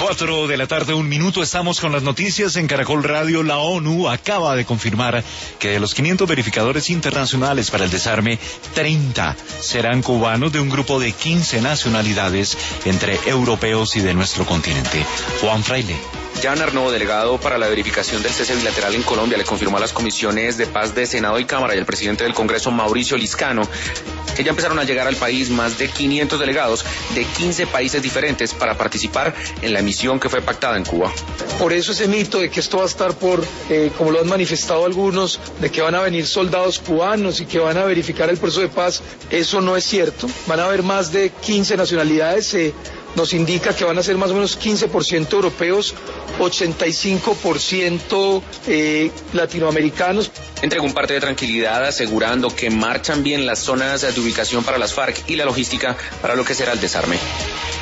4 de la tarde, 1 minuto, estamos con las noticias en Caracol Radio. La ONU acaba de confirmar que de los 500 verificadores internacionales para el desarme, 30 serán cubanos de un grupo de 15 nacionalidades, entre europeos y de nuestro continente. Juan Fraile. Jan Arnaud, delegado para la verificación del cese bilateral en Colombia, le confirmó a las comisiones de paz de Senado y Cámara y al presidente del Congreso, Mauricio Liscano, que ya empezaron a llegar al país más de 500 delegados de 15 países diferentes para participar en la misión que fue pactada en Cuba. Por eso ese mito de que esto va a estar como lo han manifestado algunos, de que van a venir soldados cubanos y que van a verificar el proceso de paz, eso no es cierto. Van a haber más de 15 nacionalidades, nos indica que van a ser más o menos 15% europeos, 85% latinoamericanos. Entregó un parte de tranquilidad asegurando que marchan bien las zonas de ubicación para las FARC y la logística para lo que será el desarme.